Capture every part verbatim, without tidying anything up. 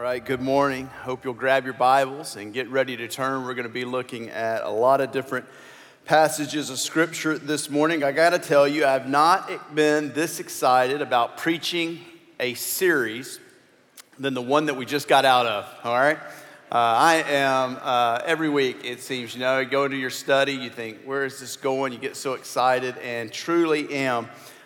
right, good morning. Hope you'll grab your Bibles and get ready to turn. We're going to be looking at a lot of different passages of Scripture this morning. I got to tell you, I've not been this excited about preaching a series than the one that we just got out of, all right? Uh, I am, uh, every week it seems, you know, you go into your study, you think, where is this going? You get so excited, and truly am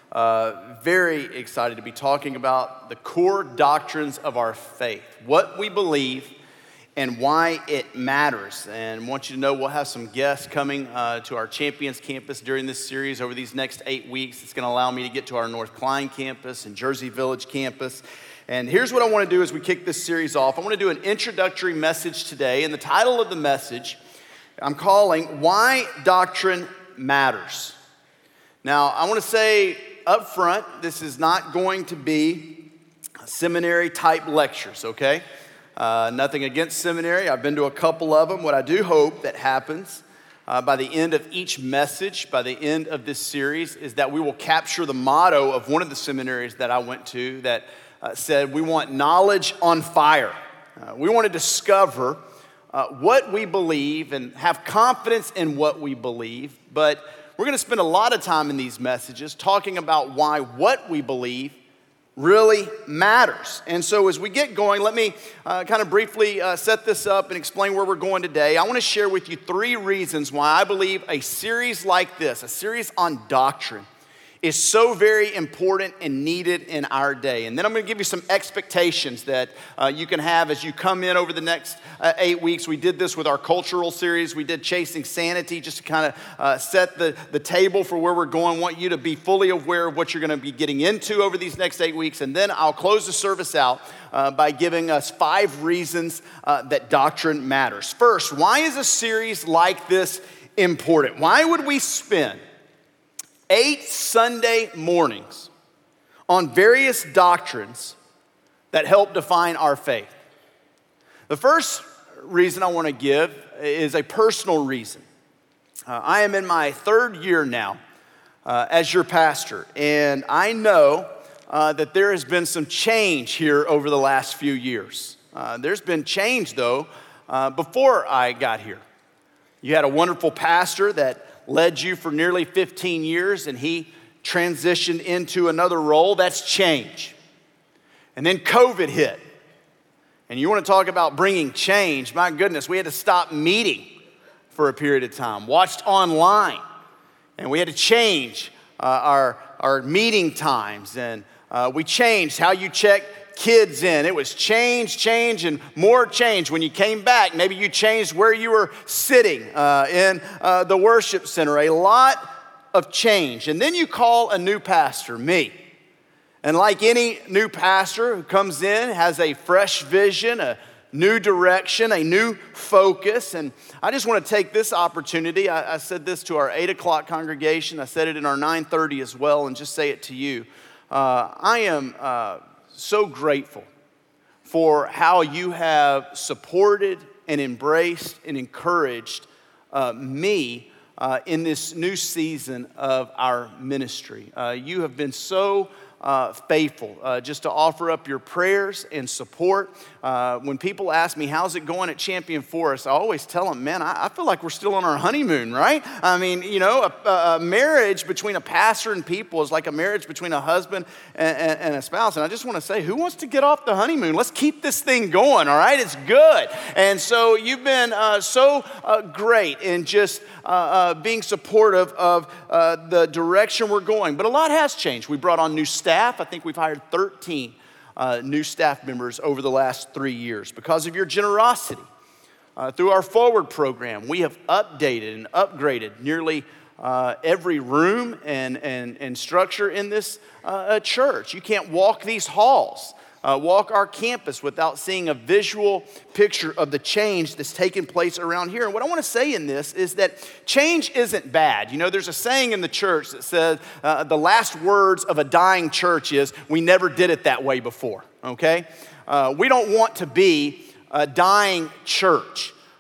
Uh, very excited to be talking about the core doctrines of our faith, what we believe and why it matters. And I want you to know we'll have some guests coming uh, to our Champions campus during this series over these next eight weeks. It's going to allow me to get to our North Klein campus and Jersey Village campus. And here's what I want to do as we kick this series off. I want to do an introductory message today, and the title of the message I'm calling Why Doctrine Matters. Now, I want to say up front, this is not going to be seminary type lectures, okay? Uh, nothing against seminary. I've been to a couple of them. What I do hope that happens uh, by the end of each message, by the end of this series, is that we will capture the motto of one of the seminaries that I went to that uh, said, we want knowledge on fire. Uh, we want to discover uh, what we believe and have confidence in what we believe, but we're going to spend a lot of time in these messages talking about why what we believe really matters. And so as we get going, let me uh, kind of briefly uh, set this up and explain where we're going today. I want to share with you three reasons why I believe a series like this, a series on doctrine, is so very important and needed in our day. And then I'm going to give you some expectations that uh, you can have as you come in over the next uh, eight weeks. We did this with our cultural series. We did Chasing Sanity just to kind of uh, set the, the table for where we're going. I want you to be fully aware of what you're going to be getting into over these next eight weeks. And then I'll close the service out uh, by giving us five reasons uh, that doctrine matters. First, why is a series like this important? Why would we spend eight Sunday mornings on various doctrines that help define our faith? The first reason I want to give is a personal reason. Uh, I am in my third year now uh, as your pastor, and I know uh, that there has been some change here over the last few years. Uh, there's been change, though, uh, before I got here. You had a wonderful pastor that led you for nearly fifteen years, and he transitioned into another role. That's change. And then COVID hit. And you want to talk about bringing change, my goodness, we had to stop meeting for a period of time, watched online, and we had to change uh, our, our meeting times, and uh, we changed how you check kids in. It was change, change, and more change. When you came back, maybe you changed where you were sitting uh, in uh, the worship center. A lot of change. And then you call a new pastor, me. And like any new pastor who comes in, has a fresh vision, a new direction, a new focus. And I just want to take this opportunity. I, I said this to our eight o'clock congregation. I said it in our nine thirty as well, and just say it to you. Uh, I am Uh, so grateful for how you have supported and embraced and encouraged uh, me uh, in this new season of our ministry. Uh, you have been so uh, faithful uh, just to offer up your prayers and support. Uh, when people ask me, how's it going at Champion Forest? I always tell them, man, I, I feel like we're still on our honeymoon, right? I mean, you know, a, a marriage between a pastor and people is like a marriage between a husband and, and, and a spouse. And I just want to say, who wants to get off the honeymoon? Let's keep this thing going, all right? It's good. And so you've been uh, so uh, great in just uh, uh, being supportive of uh, the direction we're going. But a lot has changed. We brought on new staff. I think we've hired thirteen Uh, new staff members over the last three years because of your generosity. Uh, through our Forward program, we have updated and upgraded nearly uh, every room and, and, and structure in this uh, church. You can't walk these halls, uh, walk our campus without seeing a visual picture of the change that's taken place around here. And what I want to say in this is that change isn't bad. You know, there's a saying in the church that says uh, the last words of a dying church is, we never did it that way before, okay? Uh, we don't want to be a dying church.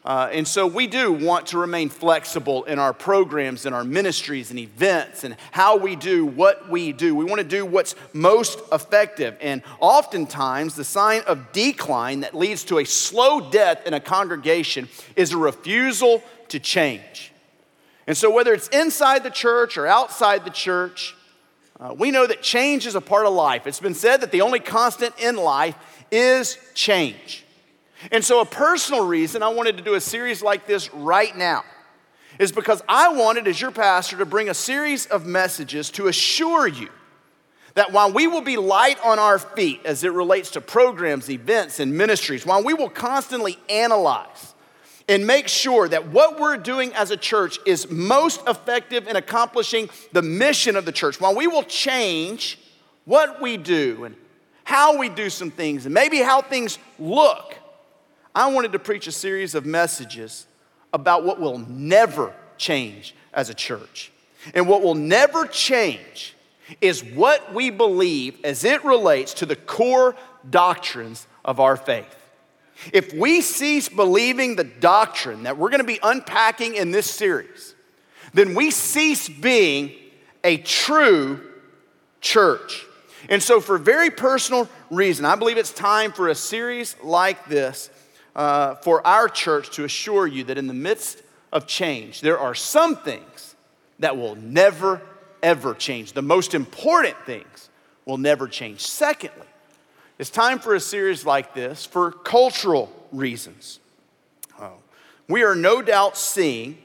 Uh, and so we do want to remain flexible in our programs and our ministries and events and how we do what we do. We want to do what's most effective. And oftentimes the sign of decline that leads to a slow death in a congregation is a refusal to change. And so whether it's inside the church or outside the church, uh, we know that change is a part of life. It's been said that the only constant in life is change. And so a personal reason I wanted to do a series like this right now is because I wanted, as your pastor, to bring a series of messages to assure you that while we will be light on our feet as it relates to programs, events, and ministries, while we will constantly analyze and make sure that what we're doing as a church is most effective in accomplishing the mission of the church, while we will change what we do and how we do some things and maybe how things look, I wanted to preach a series of messages about what will never change as a church. And what will never change is what we believe as it relates to the core doctrines of our faith. If we cease believing the doctrine that we're going to be unpacking in this series, then we cease being a true church. And so for very personal reason, I believe it's time for a series like this Uh, for our church to assure you that in the midst of change, there are some things that will never, ever change. The most important things will never change. Secondly, it's time for a series like this for cultural reasons. Oh, we are no doubt seeing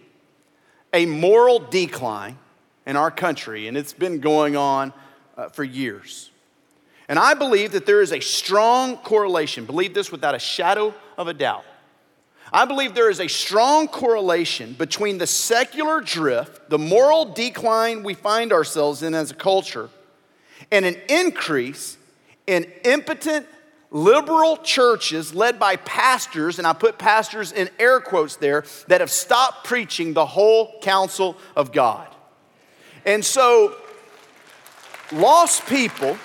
a moral decline in our country, and it's been going on uh, for years. And I believe that there is a strong correlation, believe this without a shadow of a doubt. I believe there is a strong correlation between the secular drift, the moral decline we find ourselves in as a culture, and an increase in impotent liberal churches led by pastors, and I put pastors in air quotes there, that have stopped preaching the whole counsel of God. And so, lost people...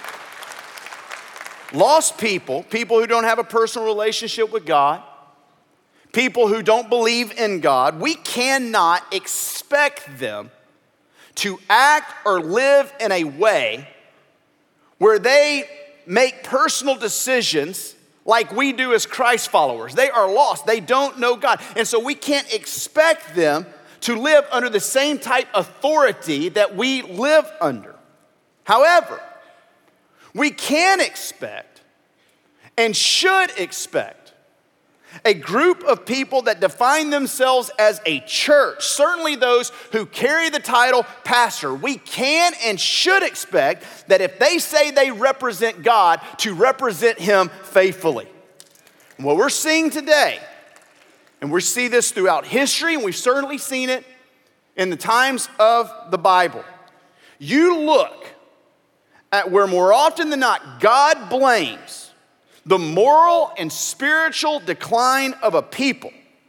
Lost people, people who don't have a personal relationship with God, people who don't believe in God, we cannot expect them to act or live in a way where they make personal decisions like we do as Christ followers. They are lost. They don't know God. And so we can't expect them to live under the same type of authority that we live under. However, we can expect and should expect a group of people that define themselves as a church, certainly those who carry the title pastor. We can and should expect that if they say they represent God, to represent Him faithfully. And what we're seeing today, and we see this throughout history, and we've certainly seen it in the times of the Bible. You look at where more often than not God blames the moral and spiritual decline of a people,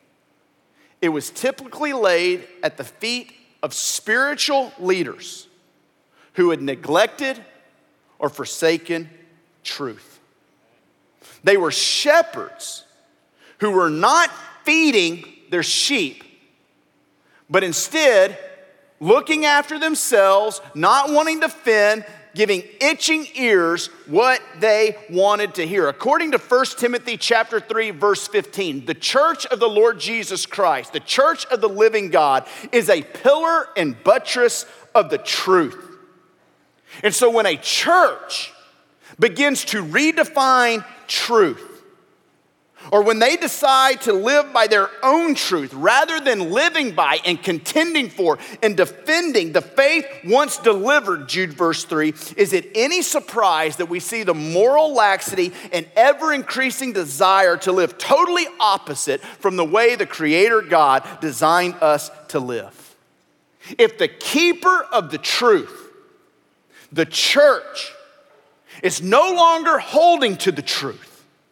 it was typically laid at the feet of spiritual leaders who had neglected or forsaken truth. They were shepherds who were not feeding their sheep, but instead looking after themselves, not wanting to fend, giving itching ears what they wanted to hear. According to First Timothy chapter three, verse fifteen, the church of the Lord Jesus Christ, the church of the living God, is a pillar and buttress of the truth. And so when a church begins to redefine truth, or when they decide to live by their own truth rather than living by and contending for and defending the faith once delivered, Jude verse three, is it any surprise that we see the moral laxity and ever-increasing desire to live totally opposite from the way the Creator God designed us to live? If the keeper of the truth, the church, is no longer holding to the truth,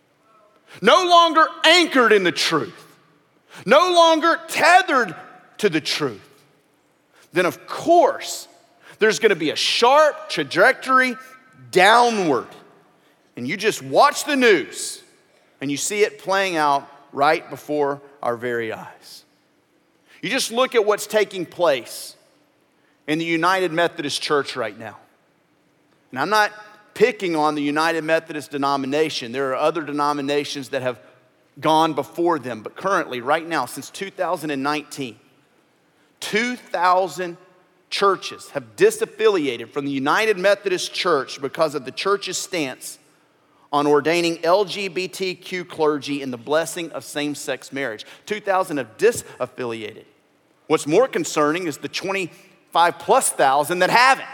no longer anchored in the truth, no longer tethered to the truth, then of course there's going to be a sharp trajectory downward. And you just watch the news and you see it playing out right before our very eyes. You just look at what's taking place in the United Methodist Church right now. And I'm not picking on the United Methodist denomination. There are other denominations that have gone before them, but currently, right now, since two thousand nineteen, two thousand churches have disaffiliated from the United Methodist Church because of the church's stance on ordaining L G B T Q clergy and the blessing of same-sex marriage. two thousand have disaffiliated. What's more concerning is the twenty-five plus thousand that haven't.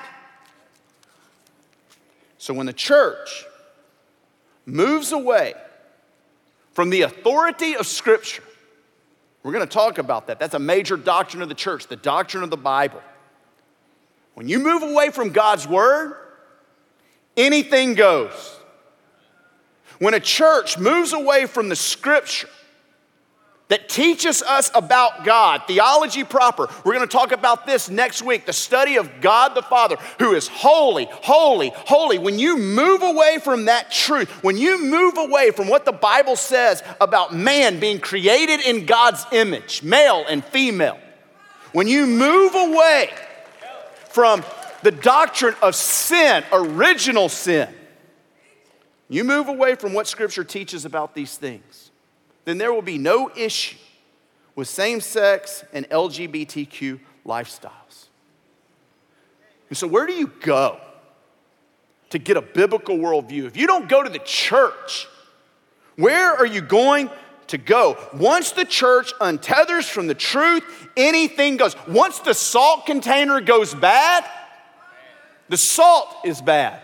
So when the church moves away from the authority of Scripture, we're going to talk about that. That's a major doctrine of the church, the doctrine of the Bible. When you move away from God's word, anything goes. When a church moves away from the Scripture that teaches us about God, theology proper. We're going to talk about this next week, the study of God the Father, who is holy, holy, holy. When you move away from that truth, when you move away from what the Bible says about man being created in God's image, male and female, when you move away from the doctrine of sin, original sin, you move away from what Scripture teaches about these things, then there will be no issue with same-sex and L G B T Q lifestyles. And so where do you go to get a biblical worldview? If you don't go to the church, where are you going to go? Once the church untethers from the truth, anything goes. Once the salt container goes bad, the salt is bad.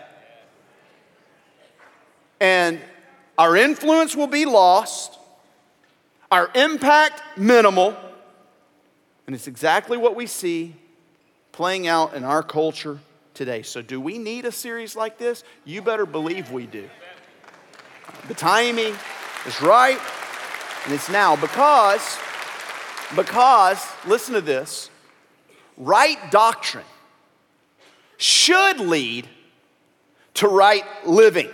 And our influence will be lost. Our impact, minimal, and it's exactly what we see playing out in our culture today. So do we need a series like this? You better believe we do. The timing is right, and it's now because, because, listen to this, right doctrine should lead to right living.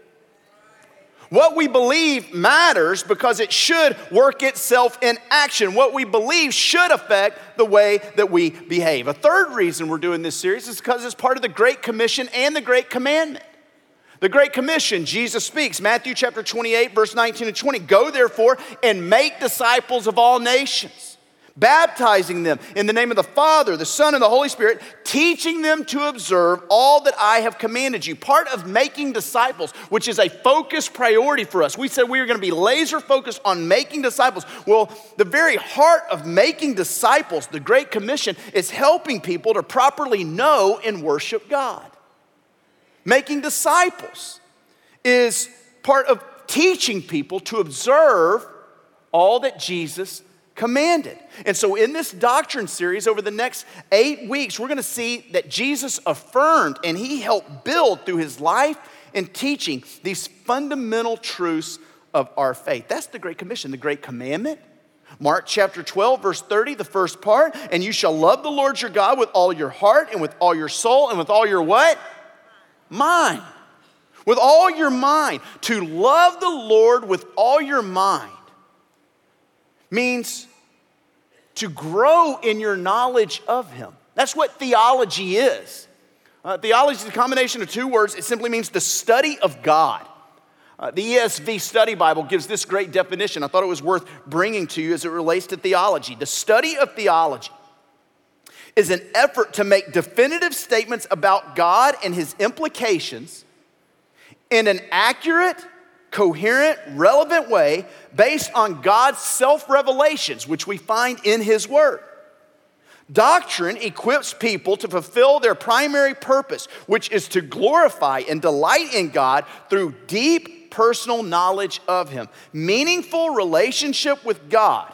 What we believe matters because it should work itself in action. What we believe should affect the way that we behave. A third reason we're doing this series is because it's part of the Great Commission and the Great Commandment. The Great Commission, Jesus speaks, Matthew chapter twenty-eight, verse nineteen and twenty. Go therefore and make disciples of all nations, baptizing them in the name of the Father, the Son, and the Holy Spirit, teaching them to observe all that I have commanded you. Part of making disciples, which is a focused priority for us. We said we were going to be laser focused on making disciples. Well, the very heart of making disciples, the Great Commission, is helping people to properly know and worship God. Making disciples is part of teaching people to observe all that Jesus commanded. And so in this doctrine series over the next eight weeks, we're going to see that Jesus affirmed and he helped build through his life and teaching these fundamental truths of our faith. That's the Great Commission, the Great Commandment. Mark chapter twelve, verse thirty, the first part, and you shall love the Lord your God with all your heart and with all your soul and with all your what? Mind. With all your mind. To love the Lord with all your mind means to grow in your knowledge of him. That's what theology is. Uh, theology is a combination of two words. It simply means the study of God. Uh, the E S V Study Bible gives this great definition. I thought it was worth bringing to you as it relates to theology. The study of theology is an effort to make definitive statements about God and his implications in an accurate, coherent, relevant way based on God's self-revelations, which we find in his word. Doctrine equips people to fulfill their primary purpose, which is to glorify and delight in God through deep personal knowledge of him. Meaningful relationship with God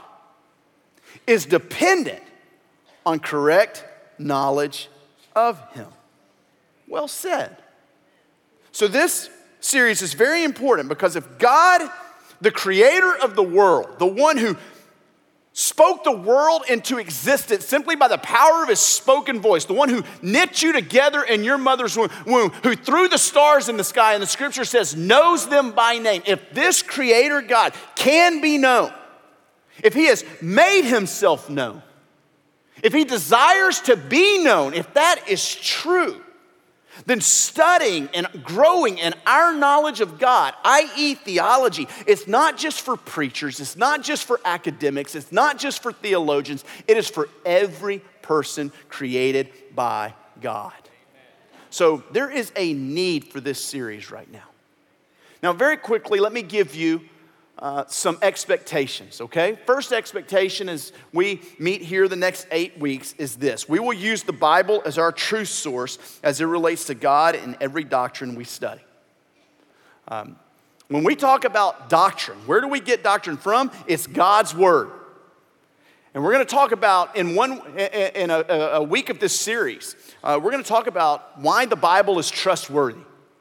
is dependent on correct knowledge of him. Well said. So this series is very important because if God, the creator of the world, the one who spoke the world into existence simply by the power of his spoken voice, the one who knit you together in your mother's womb, who threw the stars in the sky, and the scripture says knows them by name. If this creator God can be known, if he has made himself known, if he desires to be known, if that is true, then studying and growing in our knowledge of God, that is theology, it's not just for preachers, it's not just for academics, it's not just for theologians, it is for every person created by God. So there is a need for this series right now. Now, very quickly, let me give you uh, some expectations, okay? First expectation as we meet here the next eight weeks is this. We will use the Bible as our true source as it relates to God and every doctrine we study. Um, when we talk about doctrine, where do we get doctrine from? It's God's Word. And we're going to talk about, in one in a, a week of this series, uh, we're going to talk about why the Bible is trustworthy,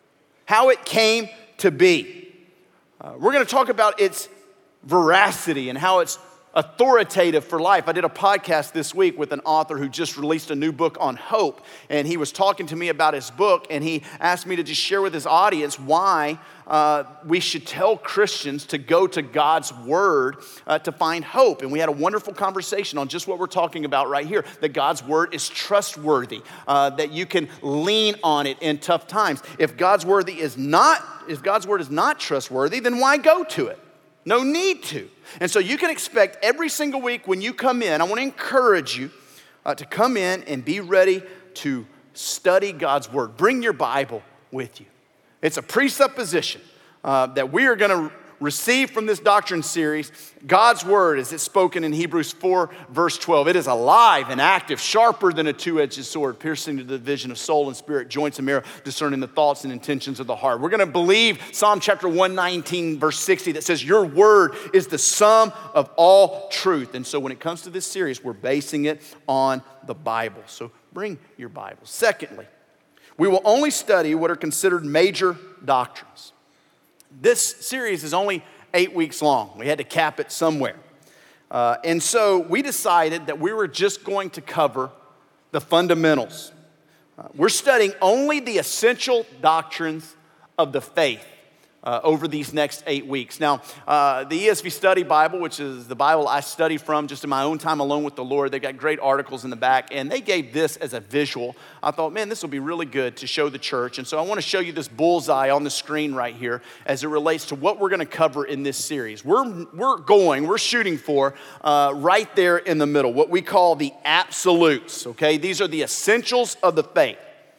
how it came to be. Uh, we're going to talk about its veracity and how it's authoritative for life. I did a podcast this week with an author who just released a new book on hope, and he was talking to me about his book, and he asked me to just share with his audience why uh, we should tell Christians to go to God's Word uh, to find hope. And we had a wonderful conversation on just what we're talking about right here, that God's Word is trustworthy, uh, that you can lean on it in tough times. If God's Word is not, if God's Word is not trustworthy, then why go to it? No need to. And so you can expect every single week when you come in, I want to encourage you uh, to come in and be ready to study God's Word. Bring your Bible with you. It's a presupposition uh, that we are going to receive from this doctrine series. God's Word, as it's spoken in Hebrews four, verse twelve, it is alive and active, sharper than a two-edged sword, piercing to the division of soul and spirit, joints and marrow, discerning the thoughts and intentions of the heart. We're going to believe Psalm chapter one nineteen, verse sixty, that says, your word is the sum of all truth. And so when it comes to this series, we're basing it on the Bible. So bring your Bible. Secondly, we will only study what are considered major doctrines. This series is only eight weeks long. We had to cap it somewhere. Uh, and so we decided that we were just going to cover the fundamentals. Uh, we're studying only the essential doctrines of the faith uh, over these next eight weeks. Now, uh, the E S V Study Bible, which is the Bible I study from just in my own time alone with the Lord, they've got great articles in the back, and they gave this as a visual. I thought, man, this will be really good to show the church. And so I want to show you this bullseye on the screen right here as it relates to what we're going to cover in this series. We're, we're going, we're shooting for uh, right there in the middle, what we call the absolutes, okay? These are the essentials of the faith.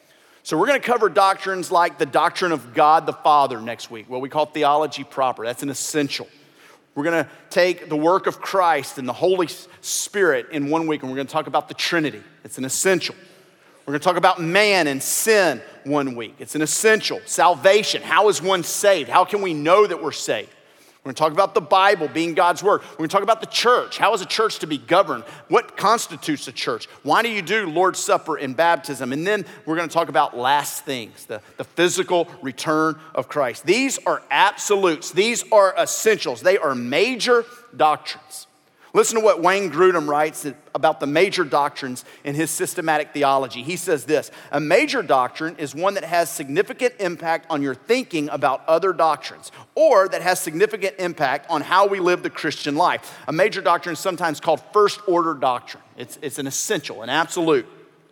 So we're going to cover doctrines like the doctrine of God the Father next week, what we call theology proper. That's an essential. We're going to take the work of Christ and the Holy Spirit in one week, and we're going to talk about the Trinity. It's an essential. We're going to talk about man and sin one week. It's an essential. Salvation. How is one saved? How can we know that we're saved? We're going to talk about the Bible being God's Word. We're going to talk about the church. How is a church to be governed? What constitutes a church? Why do you do Lord's Supper and baptism? And then we're going to talk about last things, the, the physical return of Christ. These are absolutes. These are essentials. They are major doctrines. Listen to what Wayne Grudem writes about the major doctrines in his systematic theology. He says this, a major doctrine is one that has significant impact on your thinking about other doctrines, or that has significant impact on how we live the Christian life. A major doctrine is sometimes called first order doctrine. It's, it's an essential, an absolute.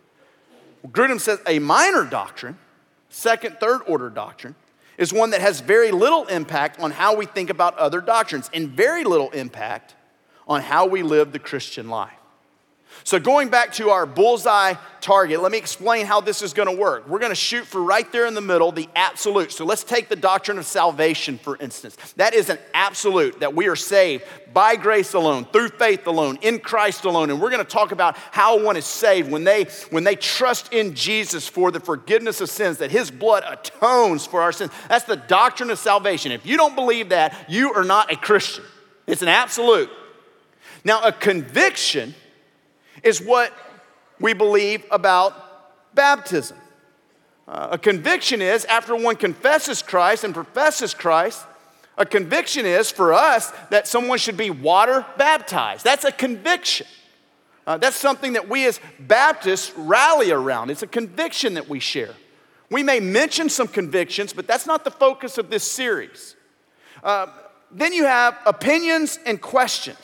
Grudem says a minor doctrine, second, third order doctrine, is one that has very little impact on how we think about other doctrines, and very little impact on how we live the Christian life. So going back to our bullseye target, let me explain how this is going to work. We're going to shoot for right there in the middle, the absolute. So let's take the doctrine of salvation, for instance. That is an absolute, that we are saved by grace alone, through faith alone, in Christ alone. And we're going to talk about how one is saved when they, when they trust in Jesus for the forgiveness of sins, that his blood atones for our sins. That's the doctrine of salvation. If you don't believe that, you are not a Christian. It's an absolute. Now, a conviction is what we believe about baptism. Uh, a conviction is, after one confesses Christ and professes Christ, a conviction is for us that someone should be water baptized. That's a conviction. Uh, that's something that we as Baptists rally around. It's a conviction that we share. We may mention some convictions, but that's not the focus of this series. Uh, then you have opinions and questions.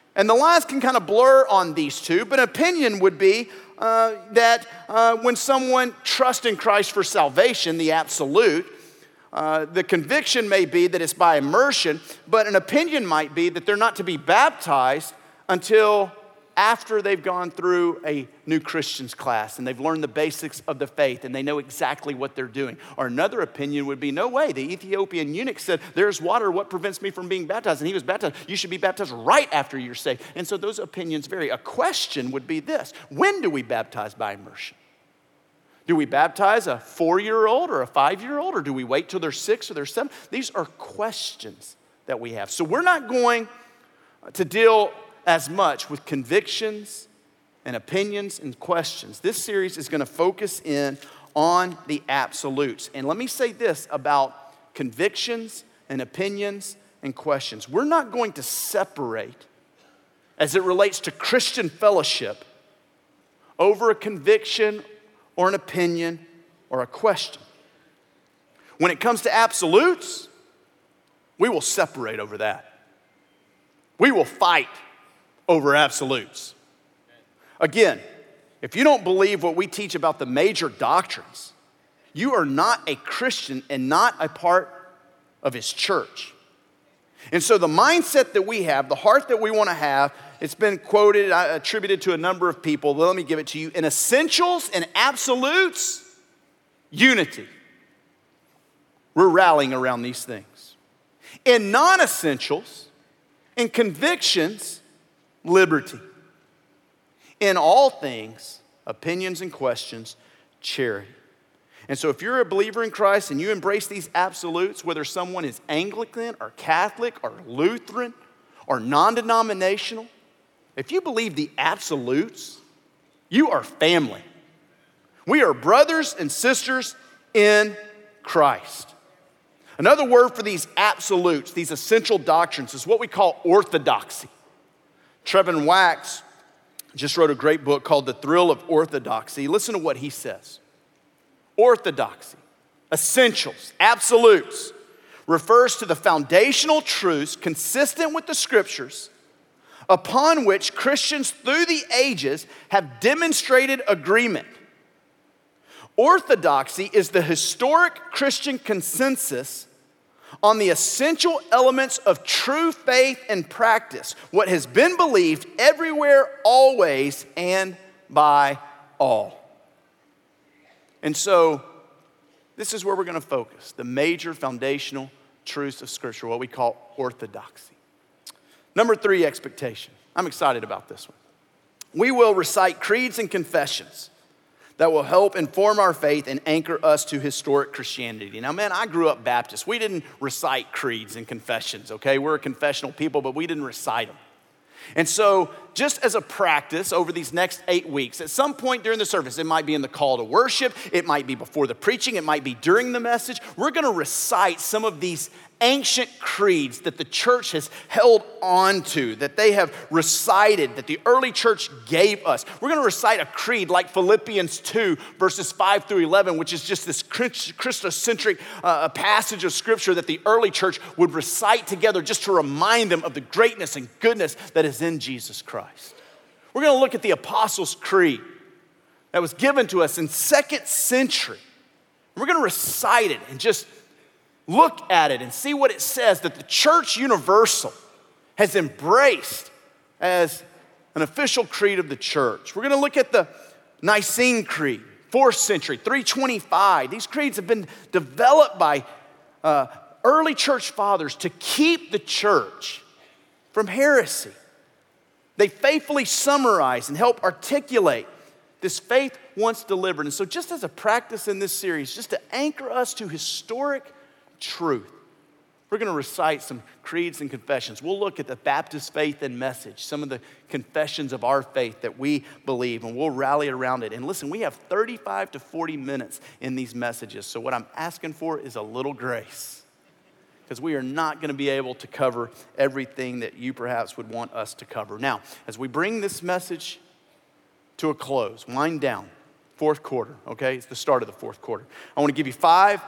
And the lines can kind of blur on these two, but opinion would be uh, that uh, when someone trusts in Christ for salvation, the absolute, uh, the conviction may be that it's by immersion, but an opinion might be that they're not to be baptized until after they've gone through a new Christians class and they've learned the basics of the faith and they know exactly what they're doing. Or another opinion would be, no way, the Ethiopian eunuch said, there's water, what prevents me from being baptized? And he was baptized. You should be baptized right after you're saved. And so those opinions vary. A question would be this: when do we baptize by immersion? Do we baptize a four-year-old or a five-year-old, or do we wait till they're six or they're seven? These are questions that we have. So we're not going to deal as much with convictions and opinions and questions. This series is going to focus in on the absolutes. And let me say this about convictions and opinions and questions. We're not going to separate, as it relates to Christian fellowship, over a conviction or an opinion or a question. When it comes to absolutes, we will separate over that. We will fight over absolutes. Again, if you don't believe what we teach about the major doctrines, you are not a Christian and not a part of his church. And so the mindset that we have, the heart that we want to have, it's been quoted, attributed to a number of people. Well, let me give it to you. In essentials and absolutes, unity. We're rallying around these things. In non-essentials, in convictions, liberty. In all things, opinions and questions, charity. And so if you're a believer in Christ and you embrace these absolutes, whether someone is Anglican or Catholic or Lutheran or non-denominational, if you believe the absolutes, you are family. We are brothers and sisters in Christ. Another word for these absolutes, these essential doctrines, is what we call orthodoxy. Trevin Wax just wrote a great book called The Thrill of Orthodoxy. Listen to what he says. Orthodoxy, essentials, absolutes, refers to the foundational truths consistent with the scriptures upon which Christians through the ages have demonstrated agreement. Orthodoxy is the historic Christian consensus on the essential elements of true faith and practice, what has been believed everywhere, always, and by all. And so, this is where we're going to focus, the major foundational truths of Scripture, what we call orthodoxy. Number three, expectation. I'm excited about this one. We will recite creeds and confessions that will help inform our faith and anchor us to historic Christianity. Now, man, I grew up Baptist. We didn't recite creeds and confessions, okay? We're a confessional people, but we didn't recite them. And so, just as a practice over these next eight weeks, at some point during the service, it might be in the call to worship, it might be before the preaching, it might be during the message, we're gonna recite some of these ancient creeds that the church has held on to, that they have recited, that the early church gave us. We're gonna recite a creed like Philippians two, verses five through eleven, which is just this Christocentric uh, passage of scripture that the early church would recite together just to remind them of the greatness and goodness that is in Jesus Christ. We're gonna look at the Apostles' Creed that was given to us in second century. We're gonna recite it and just look at it and see what it says that the church universal has embraced as an official creed of the church. We're going to look at the Nicene Creed, fourth century, three twenty-five. These creeds have been developed by uh, early church fathers to keep the church from heresy. They faithfully summarize and help articulate this faith once delivered. And so just as a practice in this series, just to anchor us to historic truth, we're going to recite some creeds and confessions. We'll look at the Baptist faith and message, some of the confessions of our faith that we believe, and we'll rally around it. And listen, we have thirty-five to forty minutes in these messages, so what I'm asking for is a little grace, because we are not going to be able to cover everything that you perhaps would want us to cover. Now, as we bring this message to a close, wind down, fourth quarter, okay? It's the start of the fourth quarter. I want to give you five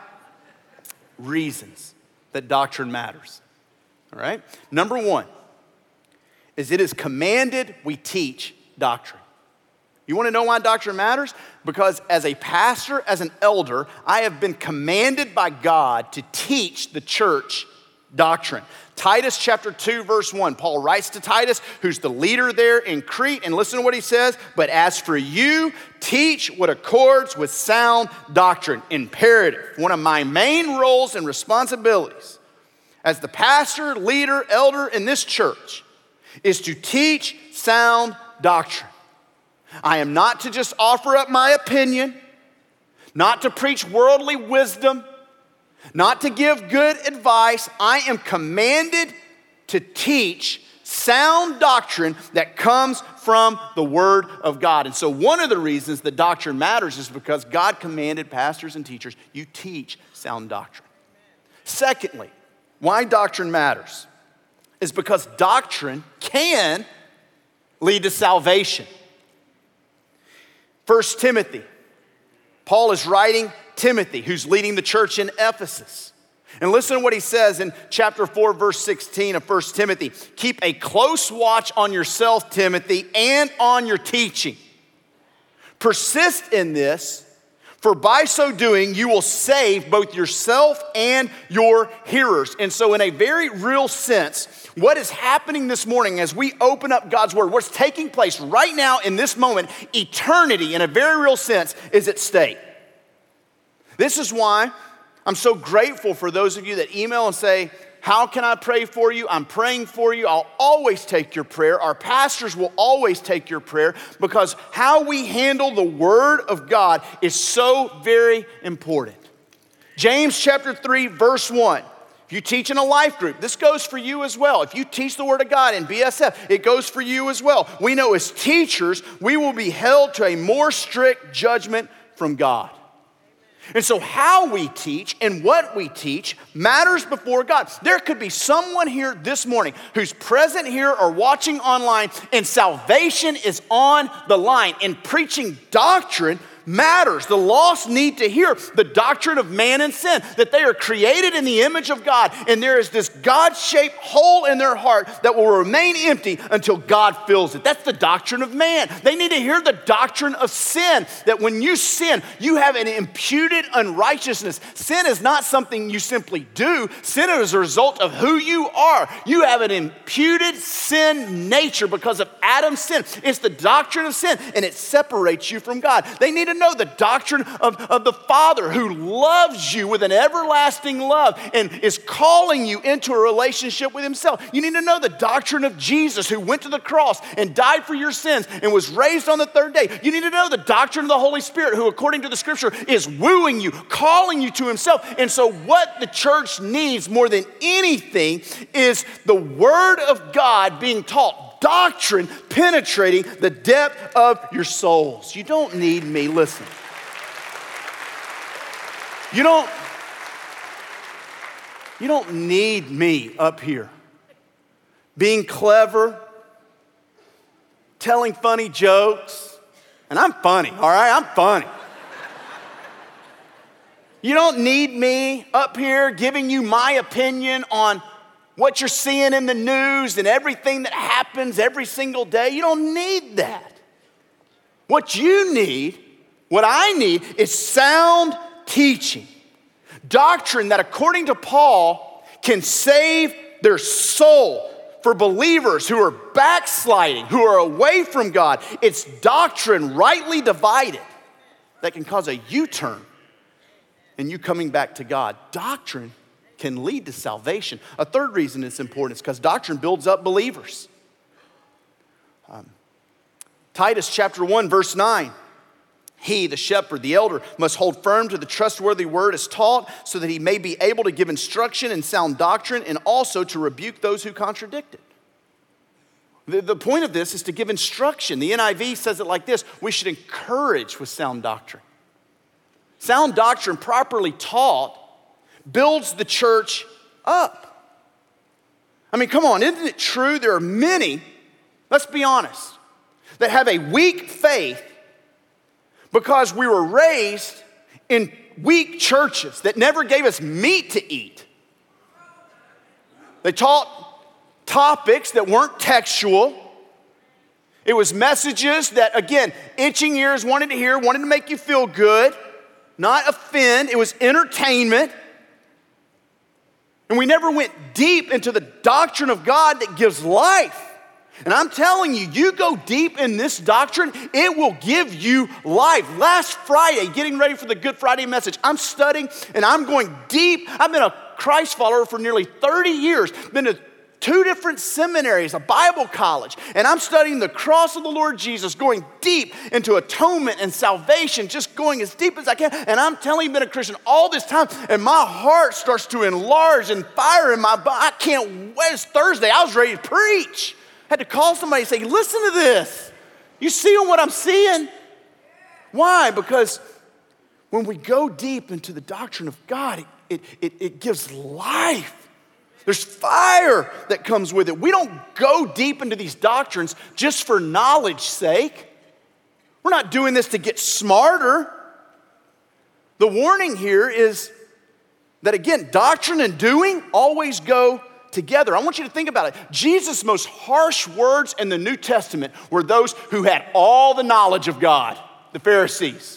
reasons that doctrine matters, all right? Number one, is it is commanded we teach doctrine. You want to know why doctrine matters? Because as a pastor, as an elder, I have been commanded by God to teach the church doctrine. Titus chapter two, verse one, Paul writes to Titus, who's the leader there in Crete, and listen to what he says, but as for you, teach what accords with sound doctrine. Imperative. One of my main roles and responsibilities as the pastor, leader, elder in this church is to teach sound doctrine. I am not to just offer up my opinion, not to preach worldly wisdom, not to give good advice. I am commanded to teach sound doctrine that comes from the Word of God. And so one of the reasons that doctrine matters is because God commanded pastors and teachers, you teach sound doctrine. Secondly, why doctrine matters is because doctrine can lead to salvation. First Timothy, Paul is writing Timothy, who's leading the church in Ephesus. And listen to what he says in chapter four, verse sixteen of First Timothy. Keep a close watch on yourself, Timothy, and on your teaching. Persist in this, for by so doing, you will save both yourself and your hearers. And so in a very real sense, what is happening this morning as we open up God's Word, what's taking place right now in this moment, eternity in a very real sense is at stake. This is why I'm so grateful for those of you that email and say, how can I pray for you? I'm praying for you. I'll always take your prayer. Our pastors will always take your prayer because how we handle the Word of God is so very important. James chapter three, verse one. If you teach in a life group, this goes for you as well. If you teach the Word of God in B S F, it goes for you as well. We know as teachers, we will be held to a more strict judgment from God. And so how we teach and what we teach matters before God. There could be someone here this morning who's present here or watching online and salvation is on the line. And preaching doctrine matters. The lost need to hear the doctrine of man and sin, that they are created in the image of God and there is this God-shaped hole in their heart that will remain empty until God fills it. That's the doctrine of man. They need to hear the doctrine of sin, that when you sin, you have an imputed unrighteousness. Sin is not something you simply do. Sin is a result of who you are. You have an imputed sin nature because of Adam's sin. It's the doctrine of sin and it separates you from God. They need to know the doctrine of, of the Father who loves you with an everlasting love and is calling you into a relationship with himself. You need to know the doctrine of Jesus who went to the cross and died for your sins and was raised on the third day. You need to know the doctrine of the Holy Spirit who, according to the scripture, is wooing you, calling you to himself. And so what the church needs more than anything is the Word of God being taught. Doctrine penetrating the depth of your souls. You don't need me, listen. You don't, you don't need me up here being clever, telling funny jokes, and I'm funny, all right? I'm funny. You don't need me up here giving you my opinion on what you're seeing in the news and everything that happens every single day. You don't need that. What you need, what I need, is sound teaching. Doctrine that, according to Paul, can save their soul. For believers who are backsliding, who are away from God, it's doctrine rightly divided that can cause a U-turn and you coming back to God. Doctrine can lead to salvation. A third reason it's important is because doctrine builds up believers. Um, Titus chapter one, verse nine. He, the shepherd, the elder, must hold firm to the trustworthy word as taught, so that he may be able to give instruction in sound doctrine and also to rebuke those who contradict it. The, the point of this is to give instruction. The N I V says it like this: we should encourage with sound doctrine. Sound doctrine properly taught builds the church up. I mean, come on, isn't it true? There are many, let's be honest, that have a weak faith because we were raised in weak churches that never gave us meat to eat. They taught topics that weren't textual. It was messages that, again, itching ears wanted to hear, wanted to make you feel good, not offend. It was entertainment. And we never went deep into the doctrine of God that gives life. And I'm telling you, you go deep in this doctrine, it will give you life. Last Friday, getting ready for the Good Friday message, I'm studying and I'm going deep. I've been a Christ follower for nearly thirty years, been to two different seminaries, a Bible college, and I'm studying the cross of the Lord Jesus, going deep into atonement and salvation, just going as deep as I can. And I'm telling you, I've been a Christian all this time, and my heart starts to enlarge and fire in my body. I can't wait. It's Thursday. I was ready to preach. I had to call somebody and say, listen to this. You seeing what I'm seeing? Why? Because when we go deep into the doctrine of God, it, it, it, it gives life. There's fire that comes with it. We don't go deep into these doctrines just for knowledge's sake. We're not doing this to get smarter. The warning here is that, again, doctrine and doing always go together. I want you to think about it. Jesus' most harsh words in the New Testament were those who had all the knowledge of God, the Pharisees.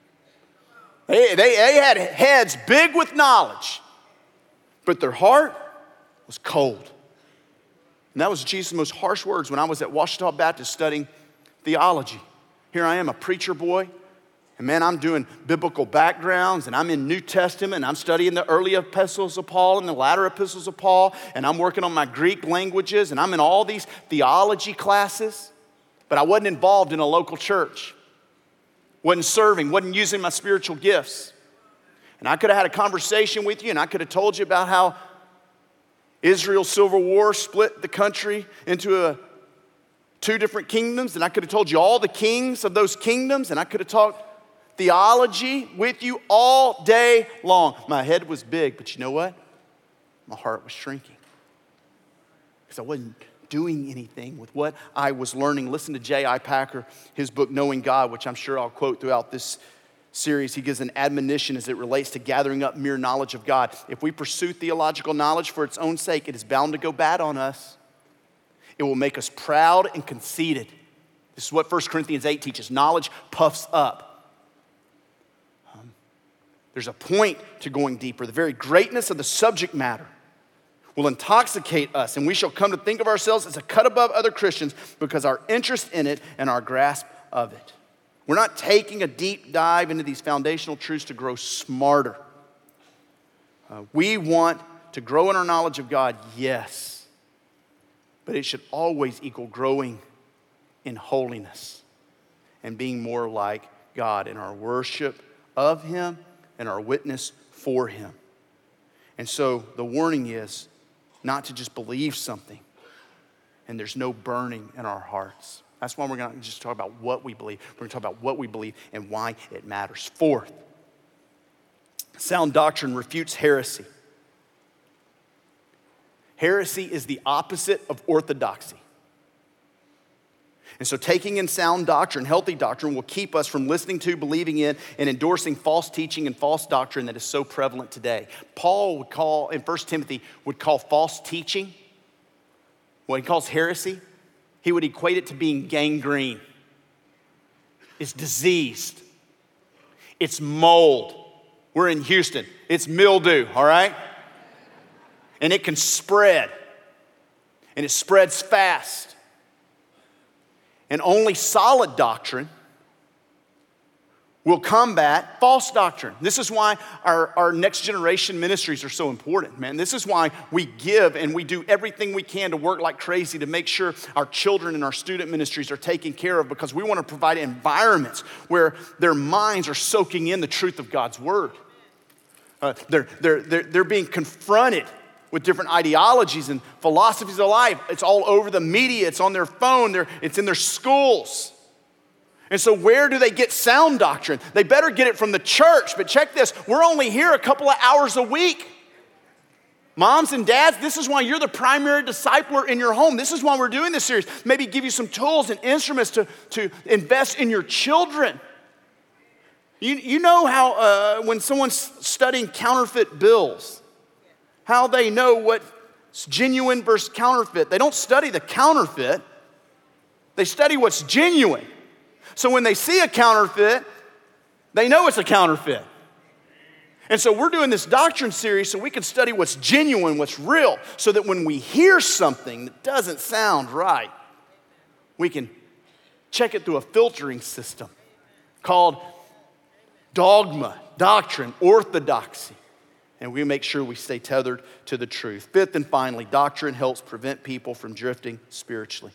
They, they, they had heads big with knowledge, but their heart was cold. And that was Jesus' most harsh words when I was at Ouachita Baptist studying theology. Here I am, a preacher boy, and man, I'm doing biblical backgrounds, and I'm in New Testament, and I'm studying the early epistles of Paul and the latter epistles of Paul, and I'm working on my Greek languages, and I'm in all these theology classes, but I wasn't involved in a local church, wasn't serving, wasn't using my spiritual gifts. And I could have had a conversation with you, and I could have told you about how Israel's civil war split the country into a, two different kingdoms, and I could have told you all the kings of those kingdoms, and I could have talked theology with you all day long. My head was big, but you know what? My heart was shrinking because I wasn't doing anything with what I was learning. Listen to J I Packer, his book, Knowing God, which I'm sure I'll quote throughout this series. He gives an admonition as it relates to gathering up mere knowledge of God. If we pursue theological knowledge for its own sake, it is bound to go bad on us. It will make us proud and conceited. This is what First Corinthians eight teaches. Knowledge puffs up. Um, there's a point to going deeper. The very greatness of the subject matter will intoxicate us, and we shall come to think of ourselves as a cut above other Christians because our interest in it and our grasp of it. We're not taking a deep dive into these foundational truths to grow smarter. Uh, we want to grow in our knowledge of God, yes, but it should always equal growing in holiness and being more like God in our worship of Him and our witness for Him. And so the warning is not to just believe something and there's no burning in our hearts. That's why we're going to just talk about what we believe. We're going to talk about what we believe and why it matters. Fourth, sound doctrine refutes heresy. Heresy is the opposite of orthodoxy. And so taking in sound doctrine, healthy doctrine, will keep us from listening to, believing in, and endorsing false teaching and false doctrine that is so prevalent today. Paul would call, in First Timothy, would call false teaching, what he calls heresy, he would equate it to being gangrene. It's diseased. It's mold. We're in Houston. It's mildew, all right? And it can spread. And it spreads fast. And only solid doctrine will combat false doctrine. This is why our, our next generation ministries are so important, man. This is why we give and we do everything we can to work like crazy to make sure our children and our student ministries are taken care of, because we want to provide environments where their minds are soaking in the truth of God's word. Uh, they're, they're, they're, they're being confronted with different ideologies and philosophies of life. It's all over the media. It's on their phone. They're, it's in their schools. And so where do they get sound doctrine? They better get it from the church. But check this. We're only here a couple of hours a week. Moms and dads, this is why you're the primary discipler in your home. This is why we're doing this series. Maybe give you some tools and instruments to, to invest in your children. You, you know how uh, when someone's studying counterfeit bills, how they know what It's genuine versus counterfeit. They don't study the counterfeit. They study what's genuine. So when they see a counterfeit, they know it's a counterfeit. And so we're doing this doctrine series so we can study what's genuine, what's real, so that when we hear something that doesn't sound right, we can check it through a filtering system called dogma, doctrine, orthodoxy. And we make sure we stay tethered to the truth. Fifth and finally, doctrine helps prevent people from drifting spiritually.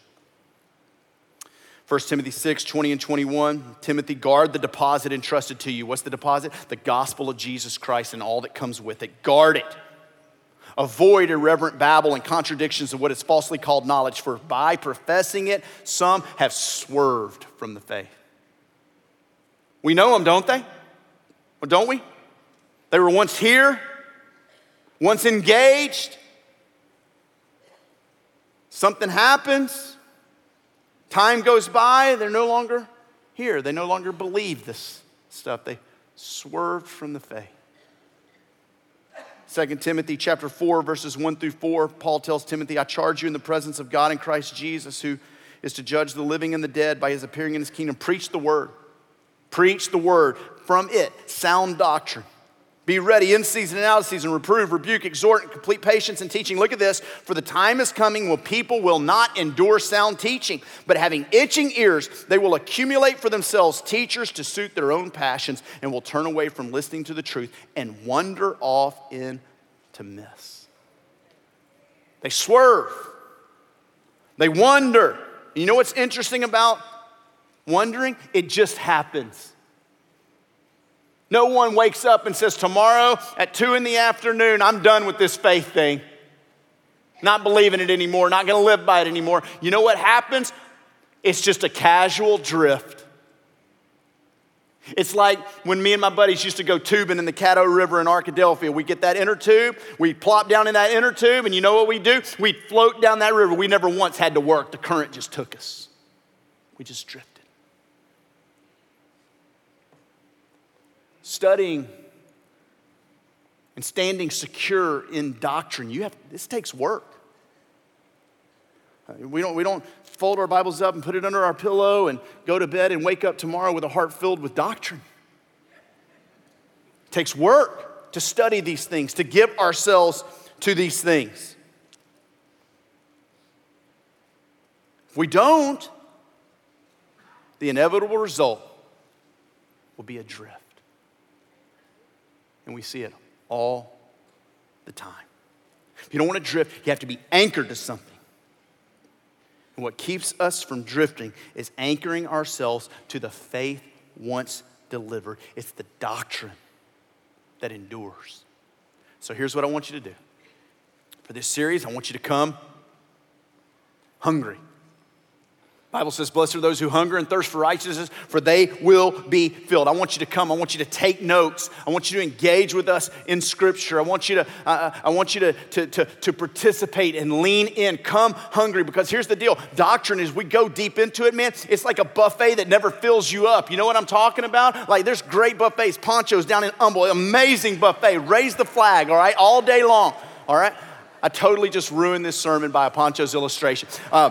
First Timothy six, twenty and twenty-one, Timothy, guard the deposit entrusted to you. What's the deposit? The gospel of Jesus Christ and all that comes with it. Guard it. Avoid irreverent babble and contradictions of what is falsely called knowledge, for by professing it, some have swerved from the faith. We know them, don't they? Or don't we? They were once here, once engaged. Something happens. Time goes by, they're no longer here. They no longer believe this stuff. They swerved from the faith. Second Timothy chapter four, verses one through four, Paul tells Timothy, I charge you in the presence of God and Christ Jesus, who is to judge the living and the dead by his appearing in his kingdom. Preach the word. Preach the word. From it, sound doctrine. Be ready in season and out of season. Reprove, rebuke, exhort, and complete patience in teaching. Look at this. For the time is coming when people will not endure sound teaching, but having itching ears, they will accumulate for themselves teachers to suit their own passions and will turn away from listening to the truth and wander off into myths. They swerve. They wander. You know what's interesting about wondering? It just happens. No one wakes up and says, tomorrow at two in the afternoon, I'm done with this faith thing. Not believing it anymore, not gonna live by it anymore. You know what happens? It's just a casual drift. It's like when me and my buddies used to go tubing in the Caddo River in Arkadelphia. We get that inner tube, we plop down in that inner tube, and you know what we do? We float down that river. We never once had to work. The current just took us. We just drifted. Studying and standing secure in doctrine, you have, this takes work. We don't, we don't fold our Bibles up and put it under our pillow and go to bed and wake up tomorrow with a heart filled with doctrine. It takes work to study these things, to give ourselves to these things. If we don't, the inevitable result will be a drift. And we see it all the time. If you don't want to drift, you have to be anchored to something. And what keeps us from drifting is anchoring ourselves to the faith once delivered. It's the doctrine that endures. So here's what I want you to do. For this series, I want you to come hungry. The Bible says, blessed are those who hunger and thirst for righteousness, for they will be filled. I want you to come. I want you to take notes. I want you to engage with us in Scripture. I want you to, uh, I want you to, to, to, to participate and lean in. Come hungry, because here's the deal. Doctrine, as we go deep into it, man, it's like a buffet that never fills you up. You know what I'm talking about? Like there's great buffets. Poncho's down in Humble, amazing buffet. Raise the flag, all right, all day long, all right? I totally just ruined this sermon by a Poncho's illustration. Um,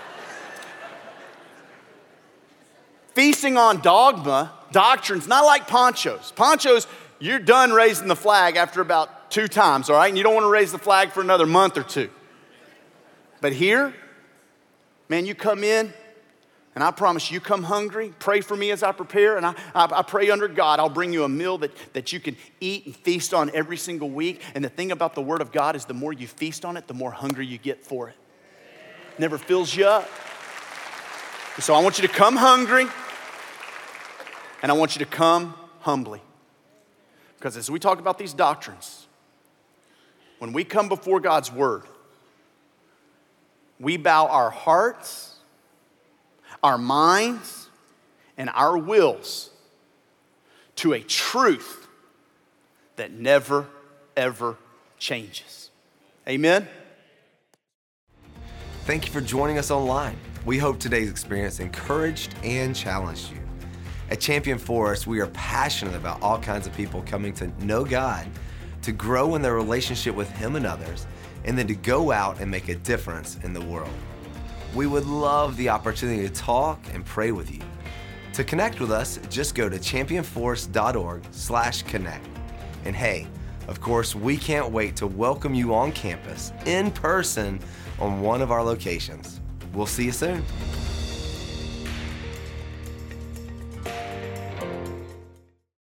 Feasting on dogma, doctrine's not like Ponchos. Ponchos, you're done raising the flag after about two times, all right? And you don't want to raise the flag for another month or two. But here, man, you come in, and I promise you come hungry. Pray for me as I prepare, and I, I, I pray under God, I'll bring you a meal that, that you can eat and feast on every single week. And the thing about the Word of God is the more you feast on it, the more hungry you get for it. Never fills you up. So I want you to come hungry. And I want you to come humbly. Because as we talk about these doctrines, when we come before God's word, we bow our hearts, our minds, and our wills to a truth that never, ever changes. Amen? Thank you for joining us online. We hope today's experience encouraged and challenged you. At Champion Forest, we are passionate about all kinds of people coming to know God, to grow in their relationship with Him and others, and then to go out and make a difference in the world. We would love the opportunity to talk and pray with you. To connect with us, just go to champion forest dot org slash connect. And hey, of course, we can't wait to welcome you on campus in person on one of our locations. We'll see you soon.